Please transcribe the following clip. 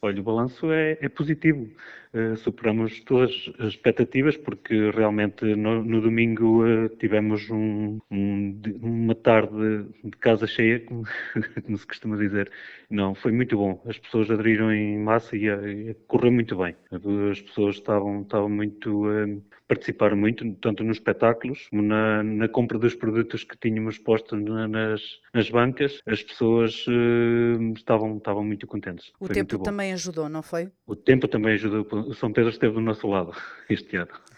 Olha, o balanço é positivo. Superamos todas as expectativas porque realmente no domingo tivemos uma tarde de casa cheia, como se costuma dizer. Não, foi muito bom. As pessoas aderiram em massa e correu muito bem. As pessoas estavam muito, participaram muito, tanto nos espetáculos como na compra dos produtos que tínhamos postos nas bancas. As pessoas estavam muito contentes. O Foi tempo muito bom. também ajudou, não foi? O tempo também ajudou. O São Pedro esteve do nosso lado este ano.